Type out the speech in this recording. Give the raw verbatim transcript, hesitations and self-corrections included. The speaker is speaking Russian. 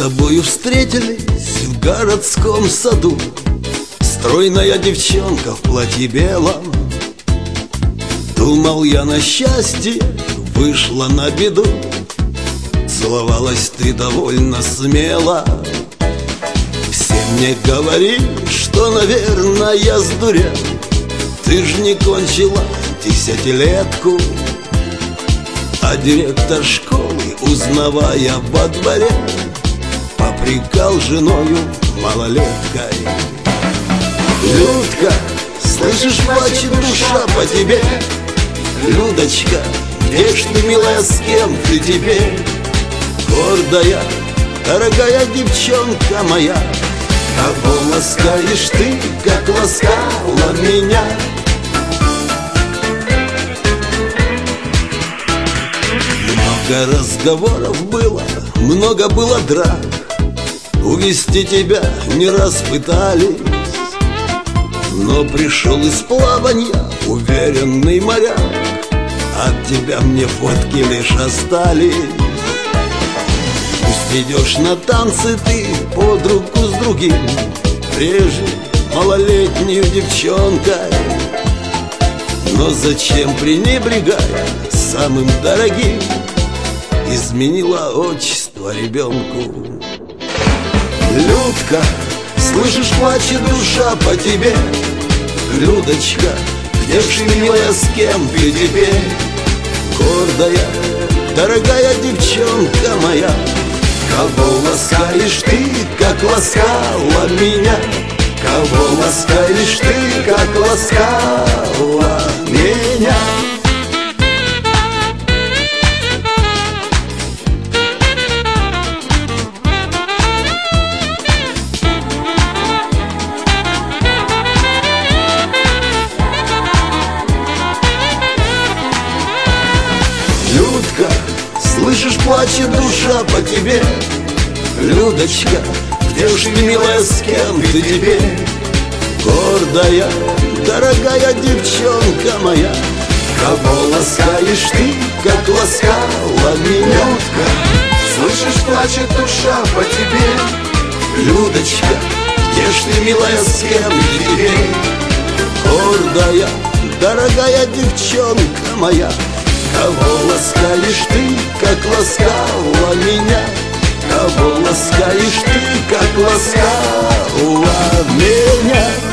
тобою встретились в городском саду. Стройная девчонка в платье белом. Думал я на счастье, вышла на беду. Целовалась ты довольно смело. Все мне говорили, что, наверное, я сдурел. Ты ж не кончила десятилетку. А директор школы, узнавая во дворе, попрекал женою малолеткой. Людка, слышишь, плачет душа по тебе. Людочка, где ж ты, милая, с кем ты теперь? Гордая, дорогая девчонка моя, кого ласкаешь ты, как ласкала меня? Много разговоров было, много было драк. Увести тебя не раз пытались, но пришел из плаванья уверенный моряк. От тебя мне фотки лишь остались. Пусть идешь на танцы ты под руку с другим, прежде малолетнюю девчонкой, но зачем, пренебрегая самым дорогим, изменила отчество ребенку? Людка, слышишь, плачет душа по тебе. Людочка, где ж ты, милая, с кем ты теперь? Гордая, дорогая девчонка моя, кого ласкаешь ты, как ласкала меня? Кого ласкаешь ты, как ласкала меня? Людка, слышишь, плачет душа по тебе. Людочка, где ж ты, милая, с кем ты теперь? Гордая, дорогая девчонка моя, кого ласкаешь ты, как ласкала меня? Людка, слышишь, плачет душа по тебе. Людочка, где ж ты, милая, с кем ты теперь? Гордая, дорогая девчонка моя, кого ласкаешь ты, как ласкала меня? Кого ласкаешь ты, как ласкала меня?